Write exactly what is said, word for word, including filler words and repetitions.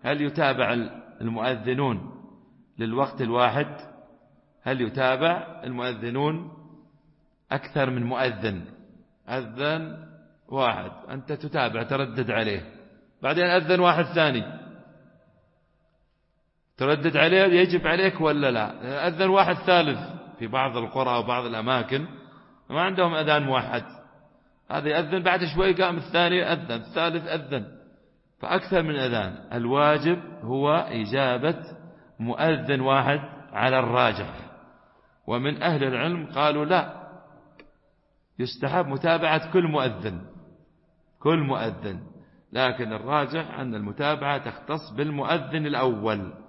هل يتابع المؤذنون للوقت الواحد؟ هل يتابع المؤذنون أكثر من مؤذن؟ أذن واحد أنت تتابع تردد عليه، بعدين أذن واحد ثاني تردد عليه، يجب عليك ولا لا؟ أذن واحد ثالث في بعض القرى وبعض الأماكن ما عندهم أذان موحد، هذا يأذن بعد شوي قام الثاني أذن الثالث أذن، فأكثر من أذان. الواجب هو إجابة مؤذن واحد على الراجح، ومن أهل العلم قالوا لا، يستحب متابعة كل مؤذن كل مؤذن، لكن الراجح أن المتابعة تختص بالمؤذن الأول.